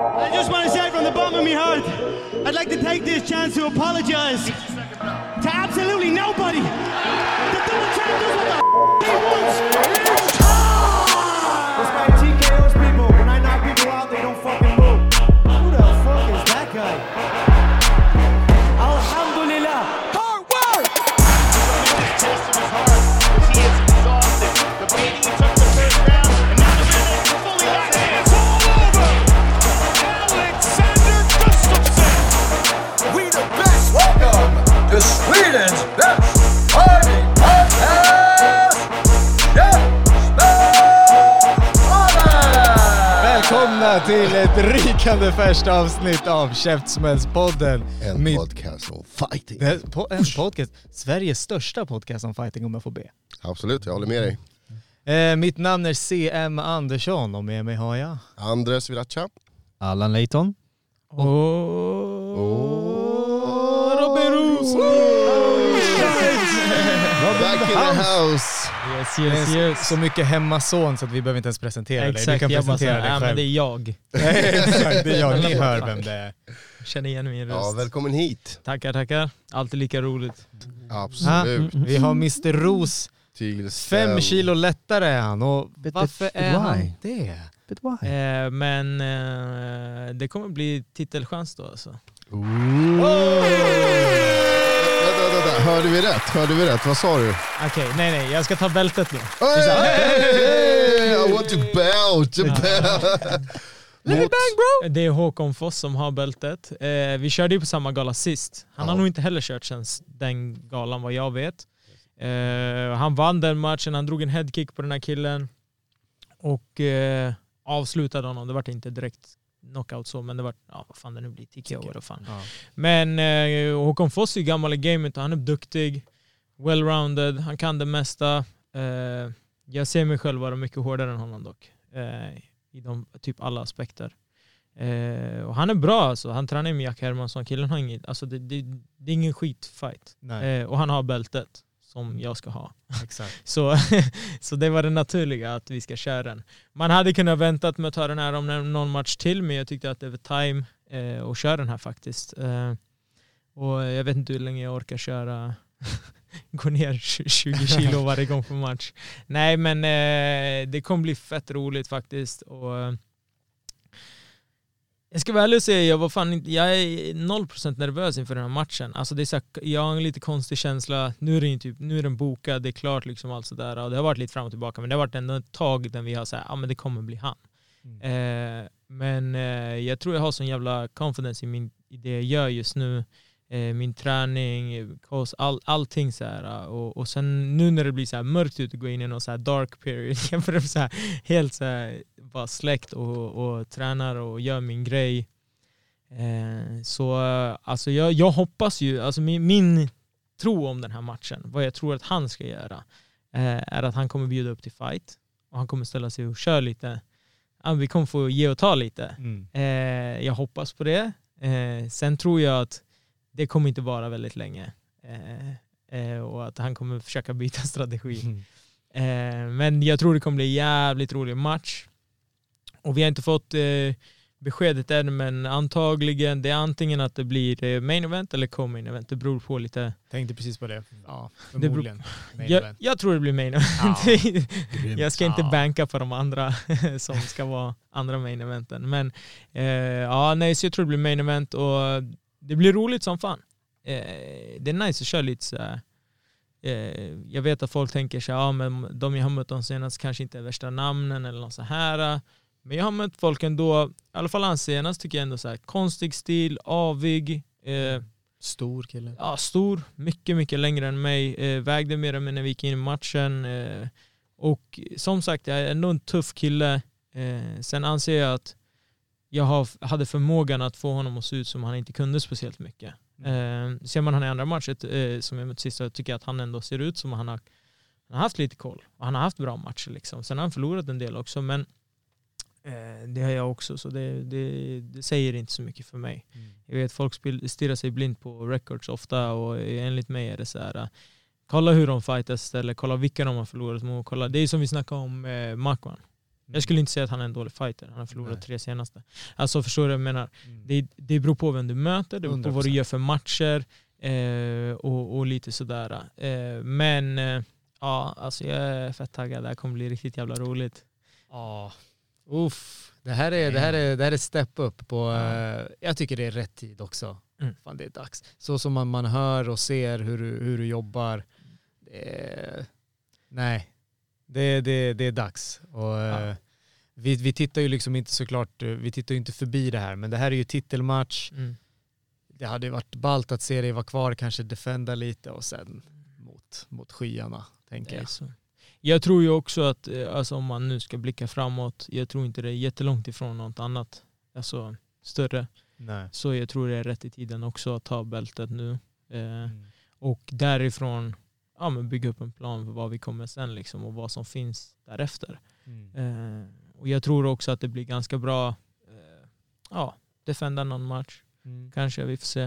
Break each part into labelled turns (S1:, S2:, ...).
S1: I just want to say from the bottom of my heart, I'd like to take this chance to apologize to absolutely nobody. The double champ does what the he wants.
S2: This guy TKOs people. When I knock people out, they don't fucking move. Who the fuck is that guy? Alhamdulillah. Hard work!
S3: This test of his heart because he is exhausted. The beating he took the first round, and now the minute fully back. It's all over! Alexander Gustafsson!
S4: We the best. Welcome to Sweden's best fighting podcast.
S5: Välkomna till ett rykande färskt avsnitt av Käftsmällspodden.
S6: En podcast om fighting.
S5: En podcast, Sveriges största podcast om fighting, om jag får be.
S6: Absolut, jag håller med dig.
S5: Mitt namn är CM Andersson och med mig har jag
S6: Andres Viracha.
S7: Allan Leighton.
S5: Robin Roos.
S6: Back in the house.
S7: Yes.
S5: Så mycket hemmason så att vi behöver inte ens presentera dig. Du kan presentera dig själv.
S7: Men det är jag.
S5: Exakt, det är jag. Ni hör vem det är.
S7: Känner igen min röst.
S6: Ja, välkommen hit.
S7: Tackar. Alltid lika roligt.
S6: Absolut.
S5: Vi har Mr. Roos. 5 kilo lättare är han. Och varför är han det?
S7: Men det kommer bli titelchans då alltså.
S6: Hörde vi rätt? Vad sa du?
S7: Okej, nej, jag ska ta bältet nu.
S6: I want to belt.
S7: Let me bang, bro! Det är Håkon Foss som har bältet. Vi körde ju på samma gala sist. Han har nog inte heller kört sen den galan vad jag vet. Han vann den matchen, han drog en headkick på den här killen. Och avslutade honom. Det var inte direkt knockout så, men det var, vad fan det nu blir, TKO eller fan. Ja. Men Håkon Foss är gammal i gamet och han är duktig, well-rounded, han kan det mesta. Jag ser mig själv vara mycket hårdare än honom dock. I de typ alla aspekter. Och han är bra alltså. Han tränar med Jack Hermansson. Killen har inget, alltså det är ingen skitfight. Och han har bältet som jag ska ha.
S5: Exakt.
S7: Så det var det naturliga att vi ska köra den. Man hade kunnat väntat med att ta den här om någon match till, men jag tyckte att det var time att köra den här faktiskt. Och jag vet inte hur länge jag orkar köra gå ner 20 kilo varje gång på match. Nej, men det kommer bli fett roligt faktiskt. Och jag ska väl säga, jag är 0% nervös inför den här matchen. Alltså det är så här, jag har en lite konstig känsla. Nu är den bokad, det är klart liksom allt sådär. Och det har varit lite fram och tillbaka, men det har varit ändå ett tag där vi har sagt, men det kommer bli han. Men jag tror jag har sån jävla confidence i det jag gör just nu. Min träning, allting så här. Och sen nu när det blir så här mörkt ut och går in i någon så här dark period, jag börjar så här helt så här bara släckt och tränar och gör min grej. Så alltså jag hoppas ju, alltså min tro om den här matchen, vad jag tror att han ska göra, är att han kommer bjuda upp till fight och han kommer ställa sig och köra lite. Vi kommer få ge och ta lite. Jag hoppas på det. Sen tror jag att det kommer inte vara väldigt länge. Och att han kommer försöka byta strategi. Men jag tror det kommer bli en jävligt rolig match. Och vi har inte fått beskedet än, men antagligen det är antingen att det blir main event eller co-main event. Det beror på lite.
S5: Tänkte precis på det. Ja, förmodligen.
S7: Jag tror det blir main event. Jag ska inte banka på de andra som ska vara andra main eventen. Men så jag tror det blir main event och det blir roligt som fan. Det är nice att köra lite så här. Jag vet att folk tänker så men de jag har mött de senast kanske inte är värsta namnen eller något så här. Men jag har mött folk ändå, i alla fall han senast tycker jag ändå så här, konstig stil, avig.
S5: Stor kille.
S7: Ja, stor. Mycket, mycket längre än mig. Vägde mer än när vi gick in i matchen. Och som sagt, jag är ändå en tuff kille. Sen anser jag att jag hade förmågan att få honom att se ut som han inte kunde speciellt mycket. Ser man han i andra matchet som jag mött sist, så tycker jag att han ändå ser ut som han har haft lite koll. Och han har haft bra matcher liksom. Sen har han förlorat en del också, men det har jag också, så det säger inte så mycket för mig. Jag vet folk stirrar sig blind på records ofta, och enligt mig är det så här, kolla hur de fightas eller kolla vilka de har förlorat mot. Kolla, det är som vi snackade om Makwan. Jag skulle inte säga att han är en dålig fighter. Han har förlorat 3 senaste. Alltså förstår du vad jag menar? Det beror på vem du möter, det beror på vad du gör för matcher och lite sådär. Men ja, alltså jag är fett taggad. Det här kommer bli riktigt jävla roligt.
S5: Ja. Det här är step up på, jag tycker det är rätt tid också. Fan, det är dags. Så som man hör och ser hur du jobbar. Det är dags. Och vi tittar ju liksom inte såklart, vi tittar ju inte förbi det här, men det här är ju titelmatch. Det hade varit ballt att se dig vara kvar, kanske defenda lite och sen mot skyarna, tänker jag.
S7: Så. Jag tror ju också att alltså, om man nu ska blicka framåt, jag tror inte det är jättelångt ifrån något annat, alltså större.
S5: Nej.
S7: Så jag tror det är rätt i tiden också att ta bältet nu. Och därifrån men bygga upp en plan för vad vi kommer sen liksom, och vad som finns därefter. Och jag tror också att det blir ganska bra defenda någon match. Kanske, vi får se.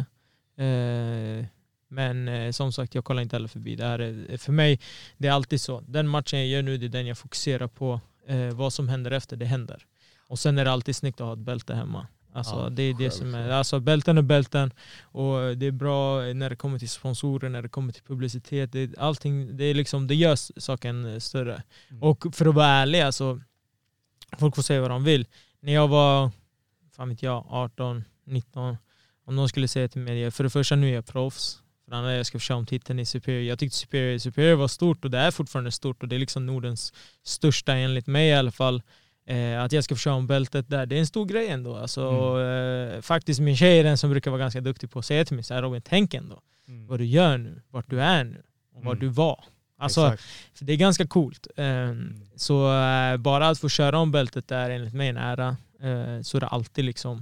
S7: Men som sagt, jag kollar inte heller förbi. Det här är, för mig, det är alltid så. Den matchen jag gör nu, det är den jag fokuserar på. Vad som händer efter, det händer. Och sen är det alltid snyggt att ha ett bälte hemma. Alltså, det är det som är, alltså bälten är bälten, och det är bra när det kommer till sponsorer, när det kommer till publicitet, allting, det är liksom, det gör saken större. Och för att vara ärlig, alltså, folk får säga vad de vill. När jag var 18, 19, om någon skulle säga till mig, för det första nu är jag proffs, för det andra jag ska försöka om titeln i Superior. Jag tyckte Superior var stort, och det är fortfarande stort, och det är liksom Nordens största enligt mig i alla fall. Att jag ska försöka om bältet där, det är en stor grej ändå. Alltså, faktiskt min tjej är den som brukar vara ganska duktig på att säga till mig så här: Robin, tänk ändå vad du gör nu, vart du är nu och vad du var. Alltså, för det är ganska coolt. Så bara att få köra om bältet där enligt mig en ära, så är det alltid liksom.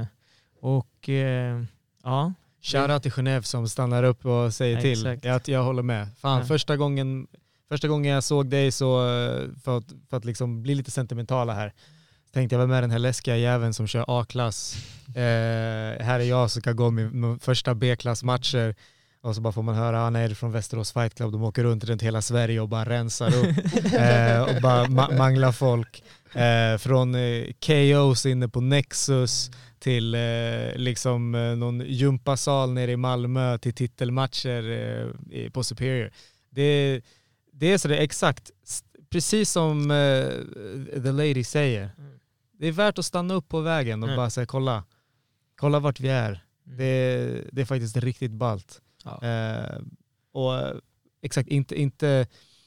S5: Shoutout till Genève som stannar upp och säger till. Jag håller med. Fan, första gången jag såg dig, så för att liksom bli lite sentimentala här, tänkte jag, vem är den här läskiga jäveln som kör A-klass? Här är jag som kan gå med första B-klassmatcher, och så bara får man höra, han är från Västerås Fight Club, de åker runt hela Sverige och bara rensar upp och bara manglar folk. Från KOs inne på Nexus till liksom någon gympasal nere i Malmö till titelmatcher på Superior. Det är så, det är exakt precis som The Lady säger. Det är värt att stanna upp på vägen och bara säga, kolla vart vi är. Det är faktiskt riktigt ballt. Och exakt, inte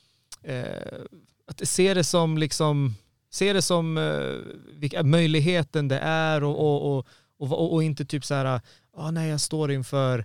S5: att se det som liksom, vilka möjligheten det är, och inte typ så här, nej, jag står inför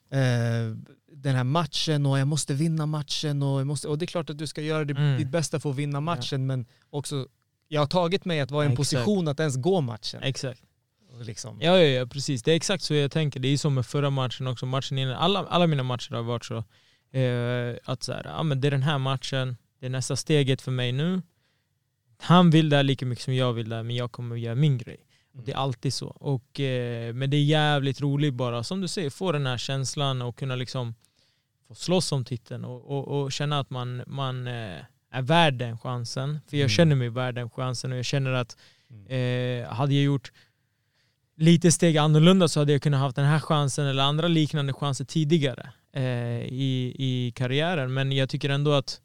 S5: den här matchen och jag måste vinna matchen, och det är klart att du ska göra ditt bästa för att vinna matchen, men också jag har tagit mig att vara i en position att ens gå matchen.
S7: Exakt.
S5: Liksom.
S7: Ja, precis. Det är exakt så jag tänker. Det är som med förra matchen också. Matchen innan, alla mina matcher har varit så att så här, men det är den här matchen, det är nästa steget för mig nu. Han vill det lika mycket som jag vill det, men jag kommer att göra min grej. Och det är alltid så. Och, men det är jävligt roligt bara, som du säger, få den här känslan och kunna liksom få slåss om titeln och känna att man är värd den chansen. För jag känner mig värd den chansen, och jag känner att hade jag gjort lite steg annorlunda så hade jag kunnat haft den här chansen eller andra liknande chanser tidigare i karriären. Men jag tycker ändå att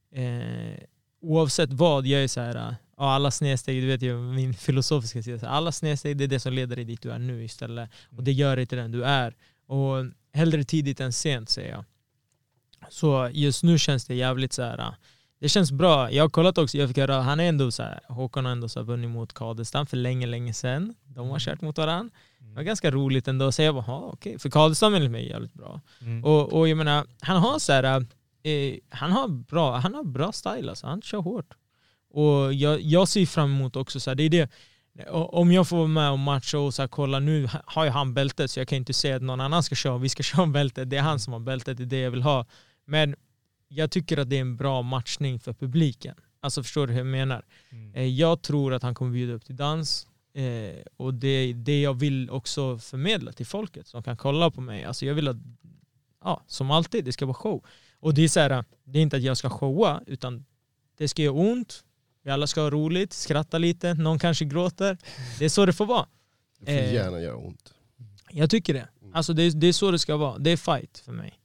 S7: oavsett vad, jag är så här, alla snedsteg, du vet ju min filosofiska sida, alla snedsteg, det är det som leder dig dit du är nu istället. Och det gör dig till den du är. Och hellre tidigt än sent, säger jag. Så just nu känns det jävligt så här. Det känns bra. Jag har kollat också, jag fick höra, han är ändå så här, Håkan har ändå så här vunnit mot Kadestam för länge sedan. De har kört mot varandra. Det var ganska roligt ändå att säga, okej. För Kadestam enligt mig är jävligt bra. Och jag menar, han har så här, han har bra style, alltså. Han kör hårt. Och jag ser fram emot också så här, det är det. Om jag får vara med och matcha och så här, kolla, nu har ju han bältet, så jag kan inte säga att någon annan ska köra, vi ska köra bältet. Det är han som har bältet, det är det jag vill ha. Men jag tycker att det är en bra matchning för publiken. Alltså, förstår du hur jag menar? Jag tror att han kommer bjuda upp till dans. Och det jag vill också förmedla till folket som kan kolla på mig. Alltså, jag vill att, som alltid, det ska vara show. Och det är så här, det är inte att jag ska showa, utan det ska göra ont. Vi alla ska ha roligt, skratta lite, någon kanske gråter. Det är så det får vara.
S6: Det får gärna göra ont.
S7: Jag tycker det. Alltså det är så det ska vara. Det är fight för mig.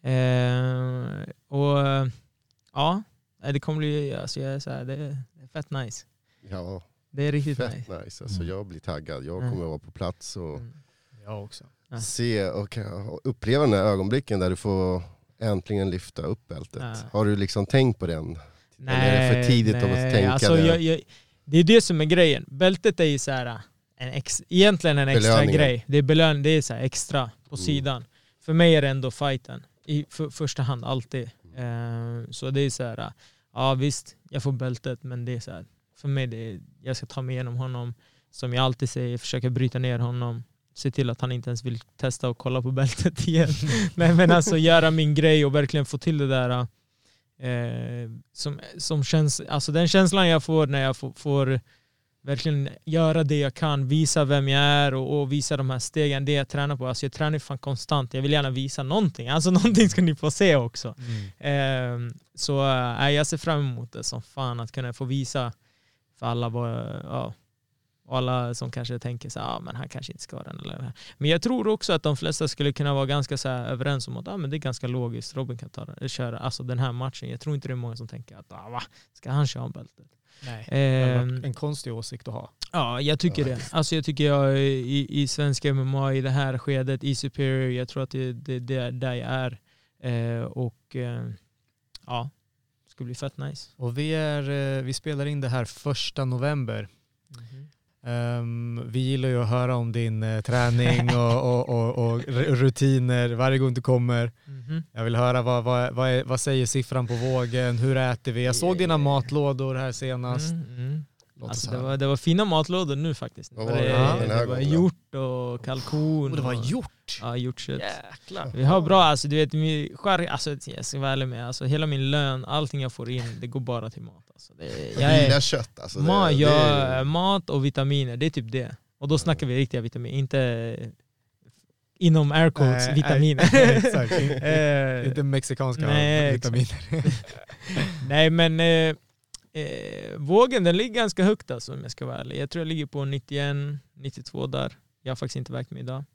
S7: Ja, det kommer bli, alltså jag är så här, det är fett nice.
S6: Ja,
S7: det är riktigt
S6: fett nice. Alltså jag blir taggad. Jag kommer vara på plats och
S5: jag också.
S6: Se och uppleva den här ögonblicken där du får äntligen lyfta upp bältet. Har du liksom tänkt på den?
S7: Nej,
S6: eller är det för tidigt att tänka
S7: alltså
S6: det?
S7: Det är det som är grejen. Bältet är ju så här egentligen en extra grej. Det är belöning, det är så här extra på sidan. För mig är det ändå fighten i första hand alltid. Så det är så här, ja visst, jag får bältet, men det är så här, för mig jag ska ta mig igenom honom, som jag alltid säger, försöka bryta ner honom, se till att han inte ens vill testa och kolla på bältet igen. Nej, men alltså göra min grej och verkligen få till det där som känns, alltså den känslan jag får när jag får verkligen göra det jag kan, visa vem jag är och visa de här stegen, det jag tränar på. Alltså jag tränar fan konstant, jag vill gärna visa någonting. Alltså någonting ska ni få se också. Så jag ser fram emot det som fan, att kunna få visa för alla alla som kanske tänker så men han kanske inte ska den eller. Men jag tror också att de flesta skulle kunna vara ganska så här överens om att men det är ganska logiskt, Robin kan köra alltså den här matchen. Jag tror inte det är många som tänker att ska han köra bältet?
S5: Nej, en konstig åsikt att ha.
S7: Ja, jag tycker det. Alltså jag tycker jag i svenska MMA i det här skedet i Superior, jag tror att det är där jag är. Det ska bli fett nice.
S5: Och vi spelar in det här 1 november. Vi gillar ju att höra om din träning och rutiner varje gång du kommer. Jag vill höra vad säger siffran på vågen, hur äter vi? Jag såg dina matlådor här senast.
S7: Alltså det var fina matlådor nu faktiskt. Det var hjort och kalkon.
S5: Och det var hjort?
S7: Ja, hjortkött.
S5: Jäklar.
S7: Vi har bra, alltså du vet, jag ska vara ärlig med, alltså hela min lön, allting jag får in, det går bara till mat. Alltså,
S6: kött, alltså,
S7: mat och vitaminer, det är typ det. Och då snackar vi riktiga vitaminer, inte inom air quotes vitaminer.
S5: Exakt, inte mexikanska vitaminer.
S7: Nej, men vågen, den ligger ganska högt alltså, om jag ska vara ärlig. Jag tror jag ligger på 91-92 där. Jag har faktiskt inte vägt mig idag.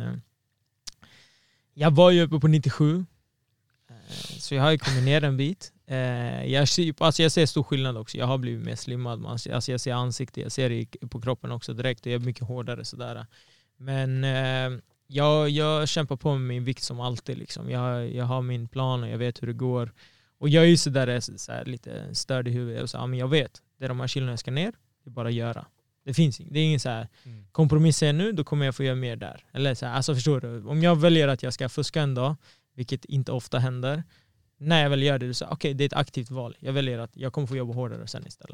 S7: Jag var ju uppe på 97. Så jag har ju kommit ner en bit. Jag ser stor skillnad också. Jag har blivit mer slimmad. Alltså jag ser ansikte, jag ser det på kroppen också direkt. Och jag är mycket hårdare sådär. Men jag kämpar på med min vikt som alltid. Liksom. Jag har min plan och jag vet hur det går. Och jag är ju sådär lite störd i huvudet. Och så, men jag vet, det är de här kilona jag ska ner. Det är bara att göra. Det är ingen så här kompromisser nu, då kommer jag få göra mer där. Eller så här, alltså förstår du? Om jag väljer att jag ska fuska en dag, vilket inte ofta händer, när jag väl gör det, så okej, det är ett aktivt val. Jag väljer att jag kommer få jobba hårdare sen istället.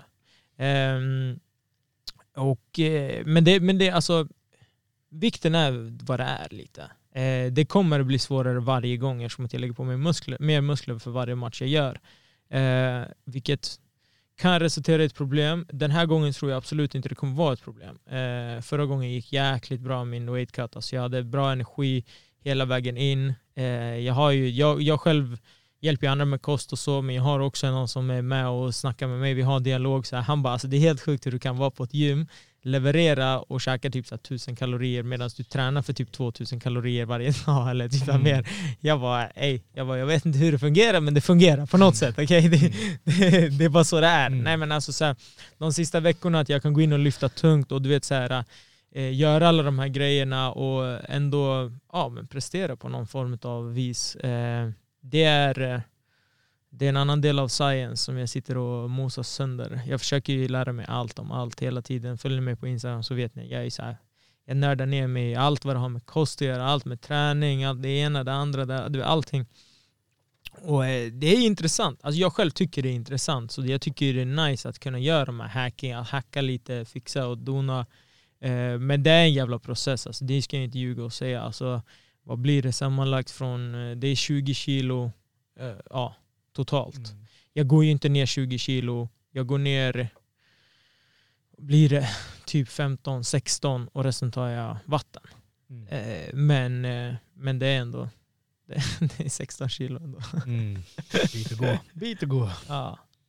S7: Men det alltså, vikten är vad det är lite. Det kommer att bli svårare varje gång eftersom jag lägger på mig mer muskler för varje match jag gör. Vilket kan resultera i ett problem. Den här gången tror jag absolut inte det kommer vara ett problem. Förra gången gick jäkligt bra min weight cut. Alltså jag hade bra energi hela vägen in. Jag själv hjälper andra med kost och så, men jag har också någon som är med och snackar med mig. Vi har dialog. Så här, han bara, alltså det är helt sjukt hur du kan vara på ett gym, leverera och käka typ så här 1000 kalorier medan du tränar för typ 2000 kalorier varje dag eller typ mer. Jag vet inte hur det fungerar, men det fungerar på något sätt. Okay? Det är bara så det är. Nej, men alltså så här, de sista veckorna att jag kan gå in och lyfta tungt och du vet så här, göra alla de här grejerna och ändå men prestera på någon form av vis. Det är en annan del av science som jag sitter och mosar sönder. Jag försöker ju lära mig allt om allt hela tiden. Följer mig på Instagram så vet ni, jag är så här, jag nördar ner mig i allt vad det har med kost att göra, allt med träning, allt det ena, det andra, allting. Och det är intressant. Alltså jag själv tycker det är intressant, så jag tycker det är nice att kunna göra de här hacking, att hacka lite, fixa och dona. Men det är en jävla process, alltså det ska jag inte ljuga och säga. Alltså vad blir det sammanlagt från, det är 20 kilo totalt. Jag går ju inte ner 20 kilo. Jag går ner, blir det typ 15-16 och resten tar jag vatten. Men det är ändå det är 16 kilo ändå.
S5: Bit att gå.
S7: Ja.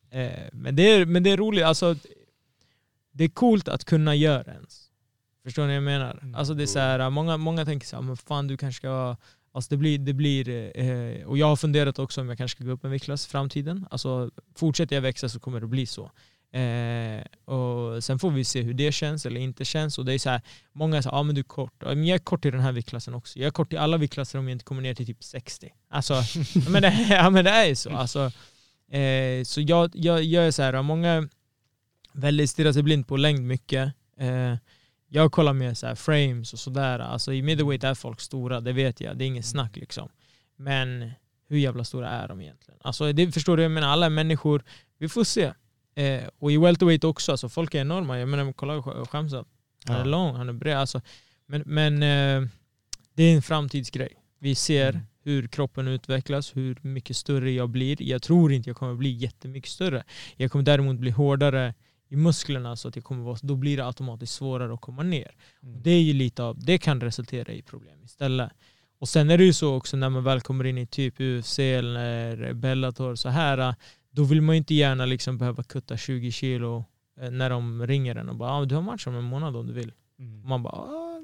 S7: Men det är roligt, alltså det är coolt att kunna göra ens. Förstår ni vad jag menar? Alltså det är så här, många tänker så här, men fan du kanske ska, alltså det blir och jag har funderat också om jag kanske ska gå upp en viktklass i framtiden. Alltså fortsätter jag växa så kommer det bli så. Och sen får vi se hur det känns eller inte känns. Och det är så här, många säger, men du är kort. Men jag är kort i den här viktklassen också. Jag är kort i alla viktklasser om jag inte kommer ner till typ 60. Alltså, men det är ju så. Alltså, så jag är så här, många väldigt stirrar sig blind på längd mycket. Jag kollar med så här frames och sådär. Alltså i middleweight är folk stora, det vet jag. Det är ingen snack liksom. Men hur jävla stora är de egentligen? Alltså det förstår du, jag menar alla människor, vi får se. Och i welterweight också, alltså folk är enorma. Jag menar, kolla Shamsat. Han är lång, han är bred. Alltså, men det är en framtidsgrej. Vi ser hur kroppen utvecklas, hur mycket större jag blir. Jag tror inte jag kommer bli jättemycket större. Jag kommer däremot bli hårdare i musklerna, så att jag kommer vara, då blir det automatiskt svårare att komma ner. Och det är ju lite av, det kan resultera i problem istället. Och sen är det ju så också när man väl kommer in i typ UFC eller Bellator så här, då vill man ju inte gärna liksom behöva kutta 20 kilo när de ringer en och bara, du har match om en månad om du vill. Man bara,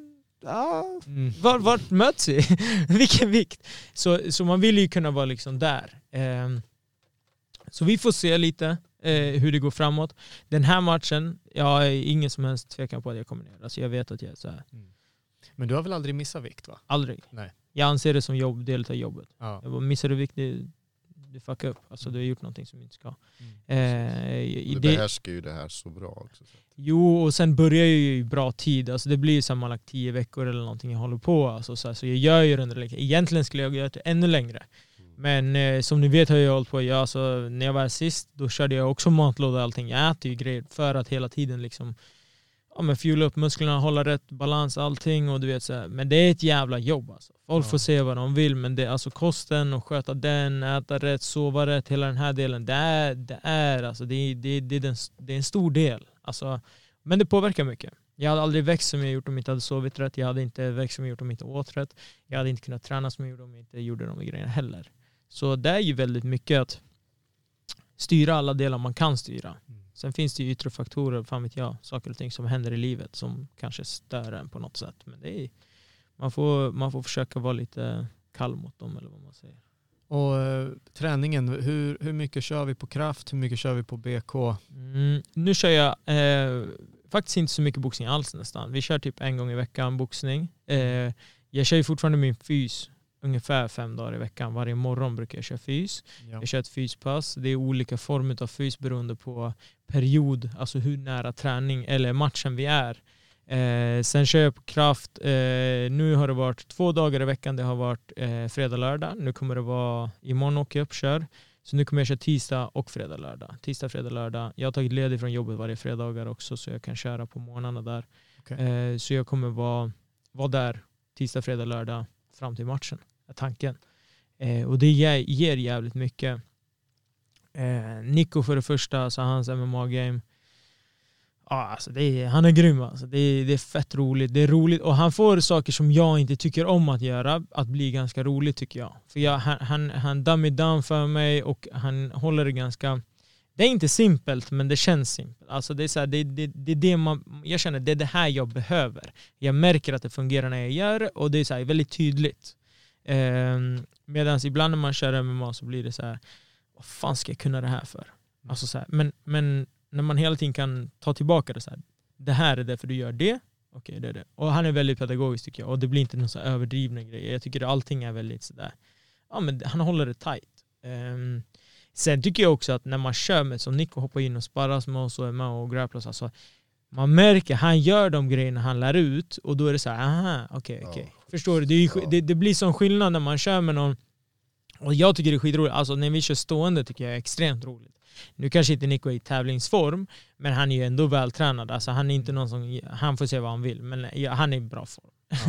S7: vart möts vi? Vilken vikt? Så man vill ju kunna vara liksom där. Så vi får se lite hur det går framåt. Den här matchen, jag har ingen som helst tvekan på att jag kommer ner. Alltså jag vet att jag är så här.
S5: Men du har väl aldrig missat vikt, va?
S7: Aldrig.
S5: Nej.
S7: Jag anser det som del av jobbet.
S5: Ja.
S7: Jag bara, missar du vikt, du fuckar upp. Alltså du har gjort någonting som du inte ska.
S6: Du behärskar ju det här så bra också.
S7: Jo, och sen börjar jag ju i bra tid. Alltså det blir sammanlagt 10 veckor eller någonting jag håller på. Alltså, så jag gör ju det. Egentligen skulle jag göra det ännu längre. Men som ni vet har jag hållit på. Alltså, när jag var sist, då körde jag också matlåda och allting. Jag äter ju grejer för att hela tiden liksom, fuela upp musklerna, hålla rätt balans, allting. Och du vet, så här. Men det är ett jävla jobb. Alltså. Folk får se vad de vill, men det, alltså, kosten och sköta den, äta rätt, sova rätt, hela den här delen, det är en stor del. Alltså, men det påverkar mycket. Jag hade aldrig växt som jag gjort om jag inte hade sovit rätt. Jag hade inte växt som jag gjort om jag inte åt rätt. Jag hade inte kunnat träna som jag gjorde om jag inte gjorde de grejerna heller. Så det är ju väldigt mycket att styra alla delar man kan styra. Sen finns det ju yttre faktorer, fan vet jag, saker och ting som händer i livet som kanske stör en på något sätt. Men det är, man får försöka vara lite kall mot dem, eller vad man säger.
S5: Och träningen, hur mycket kör vi på kraft? Hur mycket kör vi på BK?
S7: Nu kör jag faktiskt inte så mycket boxning alls nästan. Vi kör typ 1 gång i veckan boxning. Jag kör ju fortfarande min fys ungefär 5 dagar i veckan. Varje morgon brukar jag köra fys. Ja. Jag kör ett fyspass. Det är olika former av fys beroende på period, alltså hur nära träning eller matchen vi är. Sen kör jag på kraft. Nu har det varit 2 dagar i veckan. Det har varit fredag, lördag. Nu kommer det vara, imorgon åker jag upp och kör. Så nu kommer jag köra tisdag och fredag, lördag. Tisdag, fredag, lördag. Jag har tagit ledigt från jobbet varje fredagar också, så jag kan köra på morgnarna där. Okay. Så jag kommer vara där tisdag, fredag, lördag fram till matchen. Är tanken. Och det ger jävligt mycket. Nico för det första, så hans MMA-game. Alltså han är grym. Alltså. Det är fett roligt. Det är roligt. Och han får saker som jag inte tycker om att göra att bli ganska roligt, tycker jag. För han dummy down för mig och han håller det ganska... Det är inte simpelt, men det känns simpelt. Alltså det är så här, det är det jag känner, det är det här jag behöver. Jag märker att det fungerar när jag gör det, och det är så här, väldigt tydligt. Medan ibland när man kör MMA så blir det så här, vad fan ska jag kunna det här för? Alltså så här, men när man hela tiden kan ta tillbaka det så här, det här är därför du gör det. Okej, det är det. Och han är väldigt pedagogisk, tycker jag. Och det blir inte någon så överdrivna grej. Jag tycker att allting är väldigt sådär, men han håller det tight. Sen tycker jag också att när man kör med, som Nico hoppar in och sparras med oss och är med och grapplas, alltså, man märker, han gör de grejerna han lär ut, och då är det så här, okej. Förstår du? Det blir sån skillnad när man kör med någon, och jag tycker det är skitroligt. Alltså när vi kör stående tycker jag är extremt roligt. Nu kanske inte Nico är i tävlingsform, men han är ju ändå vältränad. Alltså han är inte någon som, han får se vad han vill, men han är i bra form.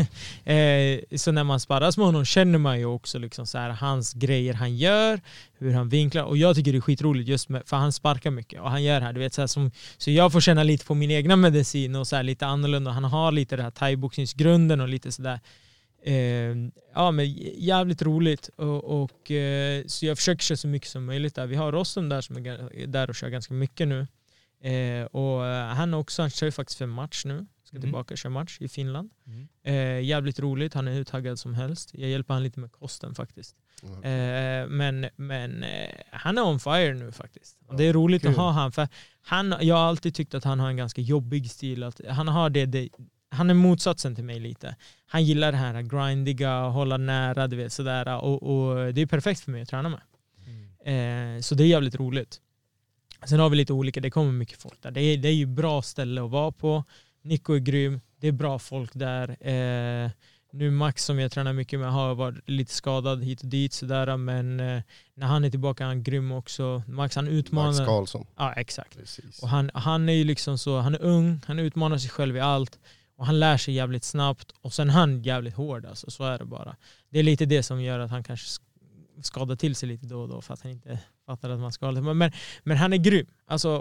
S7: Ja. Så när man sparras med honom känner man ju också liksom så här, hans grejer han gör, hur han vinklar, och jag tycker det är skitroligt just med, för han sparkar mycket och han gör här, du vet, så här, så jag får känna lite på min egna medicin och så här, lite annorlunda. Han har lite det här thai-boxningsgrunden och lite sådär Ja, men jävligt roligt och så jag försöker köra så mycket som möjligt där. Vi har Rostom där som är där och kör ganska mycket nu. Och han kör faktiskt för match nu. Ska tillbaka och köra match i Finland. Jävligt roligt, han är hur taggad som helst. Jag hjälper han lite med kosten faktiskt. Men han är on fire nu faktiskt. Och det är roligt att ha han, för jag har alltid tyckt att han har en ganska jobbig stil. Att han har han är motsatsen till mig lite. Han gillar det här grindiga, hålla nära, du vet, sådär. Och det är perfekt för mig att träna med. Så det är jävligt roligt. Sen har vi lite olika, det kommer mycket folk där. Det är ju bra ställe att vara på. Nico är grym, det är bra folk där. Nu Max som jag tränar mycket med har varit lite skadad hit och dit sådär, men när han är tillbaka är han grym också. Max, han utmanar...
S6: Max Karlsson.
S7: Ja, exakt.
S6: Precis.
S7: Och han är ju liksom så, han är ung, han utmanar sig själv i allt och han lär sig jävligt snabbt och sen han jävligt hård, alltså, så är det bara. Det är lite det som gör att han kanske skadar till sig lite då och då för att han inte fattar att man skadar. Men han är grym. Alltså,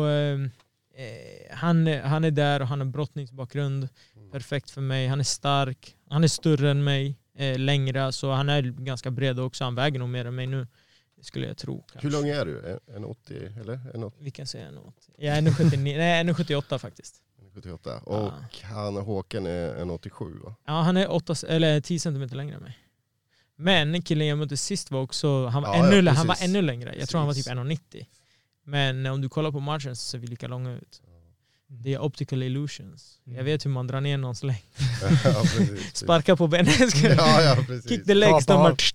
S7: han är där och han har brottningsbakgrund. Perfekt för mig. Han är stark. Han är större än mig. Längre. Så han är ganska bred också. Han väger nog mer än mig nu. Det skulle jag tro. Kanske.
S6: Hur lång är du? 1,80 eller? 1,80?
S7: Vi kan säga 1,80. Jag är 1,78 faktiskt.
S6: 1,78. Och Håkan är 1,87 va?
S7: Ja, han är 10 cm längre än mig. Men killen jag mötte sist var också, han var ännu längre. Jag tror han var typ 1,90. Men om du kollar på matchen så ser vi lika långa ut. Det är optical illusions. Jag vet hur man drar ner någons längd. Sparka på benet. Kick the legs.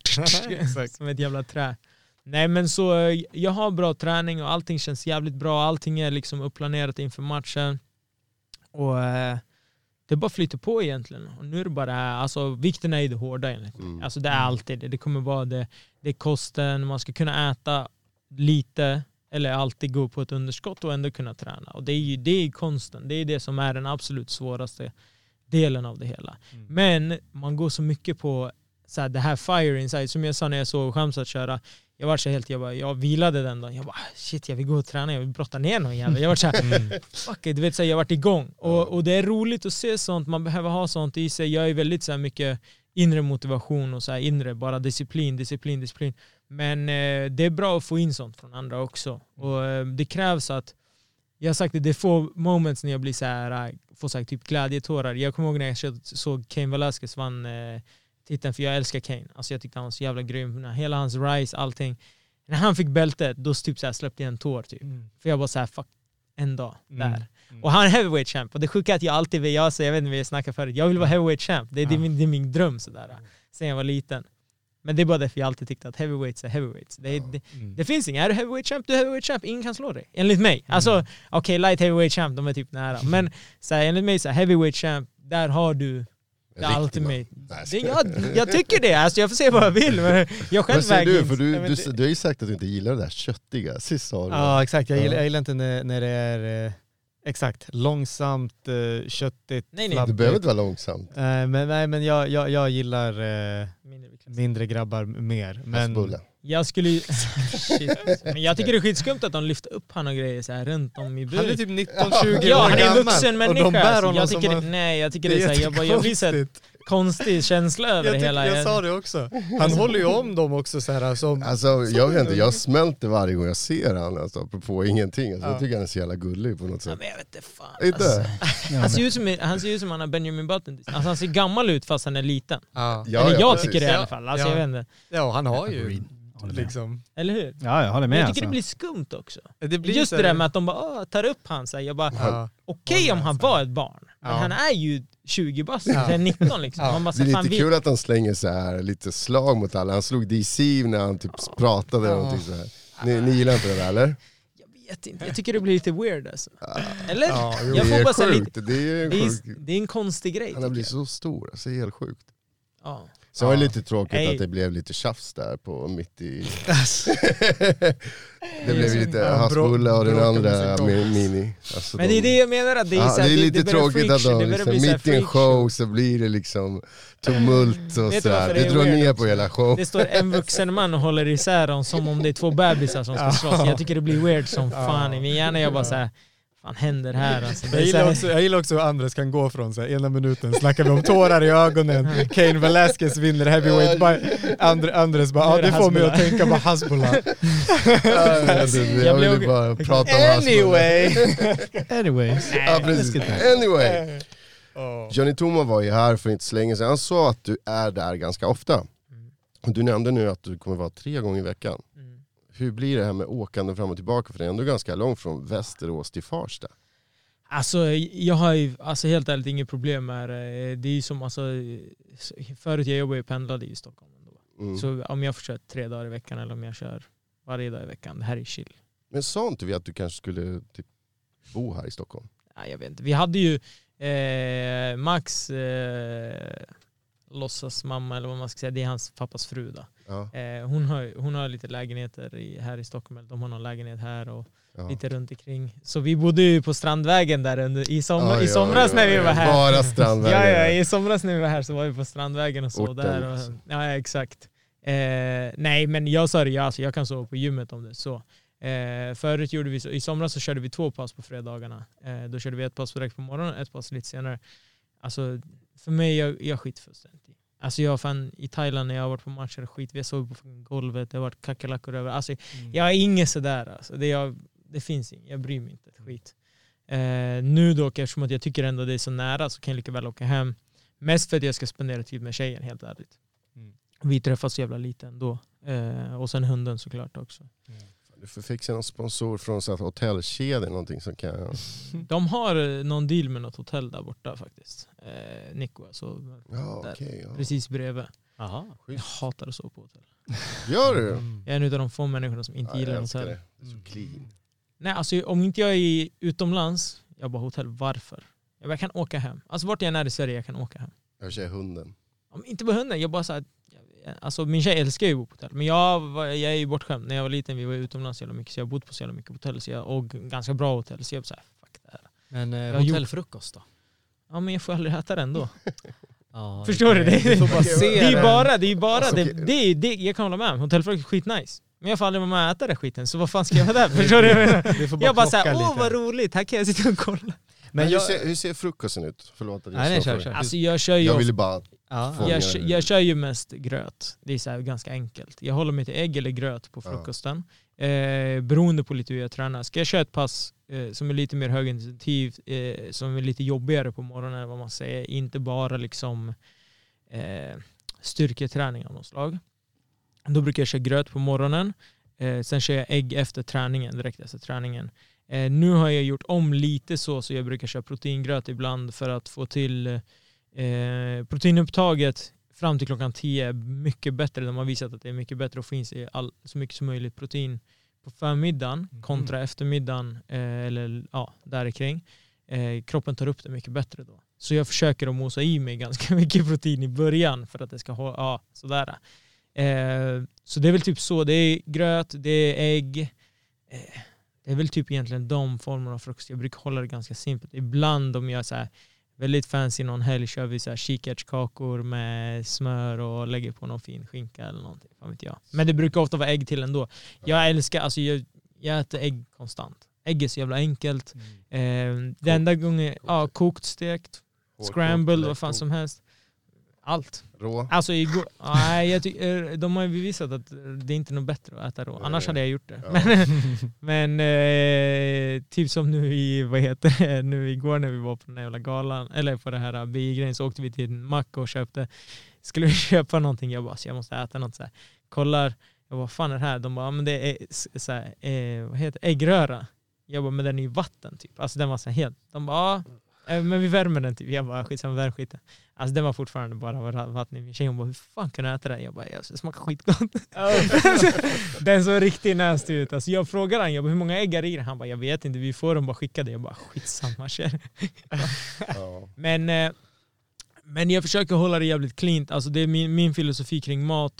S7: Som ett jävla trä. Nej, men så jag har bra träning och allting känns jävligt bra. Allting är liksom upplanerat inför matchen. Och det bara flyter på egentligen. Och nu är det bara, alltså vikten är ju det hårda egentligen. Alltså det är alltid det. Det kommer vara det är kosten. Man ska kunna äta lite eller alltid gå på ett underskott och ändå kunna träna. Och det är konsten. Det är det som är den absolut svåraste delen av det hela. Men man går så mycket på så här, det här fire inside. Som jag sa när jag såg Shamsat köra. Jag var så helt, jag vilade den dagen. Jag bara, shit, jag vill gå och träna. Jag vill brotta ner någon jävla. Jag var så här, fuck it, du vet, så här, jag har varit igång. Och det är roligt att se sånt. Man behöver ha sånt i sig. Jag är väldigt så här mycket inre motivation och så här inre, bara disciplin. Men det är bra att få in sånt från andra också. Och det krävs att, jag har sagt det är få moments när jag blir så här, får så här, typ glädjetårar. Jag kommer ihåg när jag såg Cain Velasquez vann titeln, för jag älskar Cain. Alltså jag tyckte han var så jävla grym. Hela hans rise, allting. När han fick bältet, då typ så här släppte jag en tår typ. För jag var så här, fuck, en dag där. Och han är heavyweight champ. Och det sjuka är att jag alltid vill, jag vet inte vad jag snackar förut. Jag vill vara heavyweight champ. Det är min dröm sådär. Sen jag var liten. Men det är bara därför jag alltid tyckte att heavyweights är heavyweights. Det finns inga. Är du heavyweight champ? Du är heavyweight champ. Ingen kan slå dig. Enligt mig. Alltså, okej, light heavyweight champ, de är typ nära. Men så här, enligt mig, så här, heavyweight champ, där har du det ultimate. Jag tycker det. Alltså, jag får se vad jag vill. Men jag själv väger.
S6: Du har ju sagt att du inte gillar det där köttiga. Sist sa du.
S5: Ja, exakt. Jag gillar inte när det är... Exakt, långsamt, köttigt.
S7: Nej.
S6: Det behöver inte vara långsamt.
S5: Men jag gillar mindre grabbar mer. Men
S7: jag skulle men jag tycker det är skitskumt att de lyfter upp han och grejer så här runt om i buren.
S5: Han är typ 19-20 år
S7: han är en vuxen människa.
S5: Och de bär honom
S7: jag tycker det är så här, jag blir så här konstig känsla över det hela.
S5: Jag sa det också. Han håller ju om dem också så här som...
S6: Alltså jag vet inte, jag smälter varje gång jag ser han, alltså, apropå ingenting. Alltså, jag tycker han är så jävla gullig på något sätt.
S7: Ja, men jag vet inte fan. Inte? Alltså, han ser ut som han har Benjamin Button. Alltså han ser gammal ut fast han är liten. Eller jag tycker det i alla fall. Alltså, jag vet inte.
S5: Ja, han har ju... Liksom.
S7: Eller hur?
S8: Ja, jag håller med.
S7: Jag tycker det blir skumt också. Det blir just det där med att de bara tar upp han så här, jag bara okej om han var ett barn. Men han är ju 20 bast, 19 liksom.
S6: Det är lite kul att han slänger så här lite slag mot alla. Han slog DC när han typ pratade och någonting så här. Ni gillar inte det där, eller?
S7: Jag vet inte. Jag tycker det blir lite weird alltså. Eller?
S6: Jag får bara säga lite.
S7: Det är en konstig grej.
S6: Han har blivit så stor, alltså helt sjukt.
S7: Ja.
S6: Så var det lite tråkigt att det blev lite tjafs där på mitt i... det blev lite Hasbulla och den andra mini. Alltså
S7: men det är det jag menar, att det är, så här,
S6: det är lite tråkigt att de
S7: liksom,
S6: mitt i en show så blir det liksom tumult och sådär. Det drar ner på hela show.
S7: Det står en vuxen man och håller isär dem som om det är två bebisar som ska slåss. Jag tycker det blir weird som fan. I min hjärna jag bara såhär, fan händer här alltså.
S5: Jag gillar också hur Andres kan gå från så här, ena minuten snackar vi om tårar i ögonen, Cain Velasquez vinner heavyweight Andres bara, det får mig att tänka på Hasbulla.
S6: Jag vill bara prata om
S5: Anyways.
S6: Ja, precis. Anyway. Johnny Toma var ju här för inte så länge sedan. Han sa att du är där ganska ofta. Du nämnde nu att du kommer vara 3 gånger i veckan. Hur blir det här med åkande fram och tillbaka? För det är ändå ganska långt från Västerås till Farsta.
S7: Alltså jag har ju helt ärligt inget problem med det. Det är ju som alltså, förut jag jobbade och pendlade i Stockholm ändå. Så om jag får köra 3 dagar i veckan eller om jag kör varje dag i veckan, det här är chill. Men
S6: sa inte vi att du kanske skulle typ bo här i Stockholm?
S7: Nej, jag vet inte. Vi hade ju Max låtsas mamma eller vad man ska säga, det är hans pappas fru då. Ja. Hon har lite lägenheter här i Stockholm. De har någon lägenhet här och lite runt omkring. Så vi bodde ju på Strandvägen där i somras när vi var här.
S6: Bara Strandvägen.
S7: I somras när vi var här så var vi på Strandvägen och så orten, där. Och, ja, exakt. Nej, men jag sa det, jag kan sova på gymmet om det så. Förut gjorde vi så, i somras så körde vi 2 pass på fredagarna. Då körde vi 1 pass direkt på morgonen, 1 pass lite senare. Alltså för mig, jag skit fullständigt. Alltså jag fan i Thailand när jag har varit på matcher skit, vi sov på golvet, det har varit kackerlackor över. Alltså jag är inget sådär alltså. Det finns inget, jag bryr mig inte ett skit. Nu då, eftersom att jag tycker ändå det är så nära så kan jag lika väl åka hem. Mest för att jag ska spendera tid med tjejen, helt ärligt. Vi träffas så jävla lite ändå. Och sen hunden såklart också.
S6: Du får fixa någon sponsor från så att hotellkedjan någonting som kan...
S7: De har någon deal med något hotell där borta faktiskt. Nico så precis bredvid.
S5: Aha.
S7: Jag hatar att sova på hotell.
S6: Gör du?
S7: Jag är en av de få människorna som inte gillar hotell.
S6: Det är så clean.
S7: Nej, alltså om inte jag är utomlands, jag bara hotell, varför? Jag kan åka hem. Alltså vart jag är i Sverige, jag kan åka hem.
S6: Jag kör hunden.
S7: Inte på hunden, jag bara så här, alltså min tjej älskar ju att bo på hotell. Men jag är ju bortskämd. När jag var liten, vi var utomlands så jävla mycket. Så jag har bott på så jävla mycket hotell. Och ganska bra hotell. Så jag bara så här, fuck det här.
S5: Men hotellfrukost då?
S7: Ja, men jag får aldrig äta den då.
S5: Ja,
S7: förstår du det?
S5: Du får bara se
S7: det är bara alltså, det jag kan hålla med om. Hotellfrukost är skitnice. Men jag får aldrig vara med och äta det skiten. Så vad fan ska jag vara där? Förstår du? Jag bara såhär, vad roligt. Här kan jag sitta och kolla.
S6: Men hur ser frukosten ut? Förlåt att jag
S7: kör. Alltså jag kör ju...
S6: Jag ville bara...
S7: Jag kör ju mest gröt. Det är så här ganska enkelt. Jag håller mig till ägg eller gröt på frukosten. Beroende på lite hur jag tränar. Ska jag köra ett pass som är lite mer högintensivt, som är lite jobbigare på morgonen, vad man säger, inte bara liksom styrketräning av något slag. Då brukar jag köra gröt på morgonen. Sen kör jag ägg efter träningen, direkt efter träningen. Nu har jag gjort om lite så jag brukar köra proteingröt ibland för att få till proteinupptaget fram till klockan 10 är mycket bättre. De har visat att det är mycket bättre att få in sig så mycket som möjligt protein på förmiddagen kontra eftermiddagen eller där kring. Kroppen tar upp det mycket bättre då. Så jag försöker att mosa i mig ganska mycket protein i början för att det ska ha sådär. Så det är väl typ så. Det är gröt, det är ägg. Det är väl typ egentligen de formerna av frukost. Jag brukar hålla det ganska simpelt. Ibland om jag så här väldigt fancy någon helg kör vi så här kikärtskakor med smör och lägger på någon fin skinka eller någonting. Fan vet jag. Men det brukar ofta vara ägg till ändå. Jag älskar, alltså jag äter ägg konstant. Ägg är så jävla enkelt. Det enda gången, kokt, stekt, scrambled, vad fan som helst. Allt.
S6: Rå?
S7: Alltså igår, de har ju bevisat att det är inte något bättre att äta rå. Annars hade jag gjort det. Ja. Men typ som nu igår när vi var på den här jävla galan, eller på det här BI-grejen, så åkte vi till en mack och skulle vi köpa någonting. Jag bara, så jag måste äta något så här. Kollar, jag bara, vad fan är det här? De bara, men det är så här, vad heter äggröra. Jag bara, men den är ju vatten typ. Alltså den var så här helt. De bara, men vi värmer den typ. Jag bara, skitsamma, värm skiten. Alltså den var fortfarande bara vatten i min tjej. Hon bara, hur fan kan du äta det? Jag bara, det smakar skitgott. Den såg riktigt nasty ut. Alltså jag frågade han, hur många ägg är i den? Han bara, jag vet inte, vi får dem bara skickade. Jag bara, skitsamma kär. Men jag försöker hålla det jävligt cleant. Alltså det är min filosofi kring mat.